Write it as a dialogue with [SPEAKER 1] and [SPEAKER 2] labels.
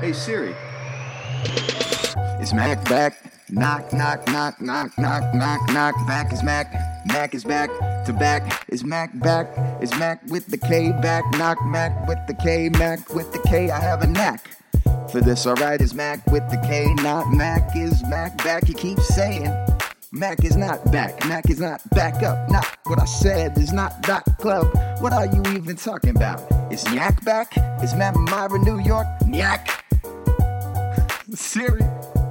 [SPEAKER 1] Hey Siri, is Mac back? Knock, knock, knock, knock, knock, knock, knock. Back is Mac. Mac is back. To back is Mac back. Is Mac with the K back? Knock Mac with the K. Mac with the K. I have a knack for this. Alright, is Mac with the K. Not Mac. Is Mac back? He keeps saying Mac is not back. Mac is not back up. Not what I said is not dot club. What are you even talking about? Is Nyak back? Is Matt Myra New York? Nyak. Siri.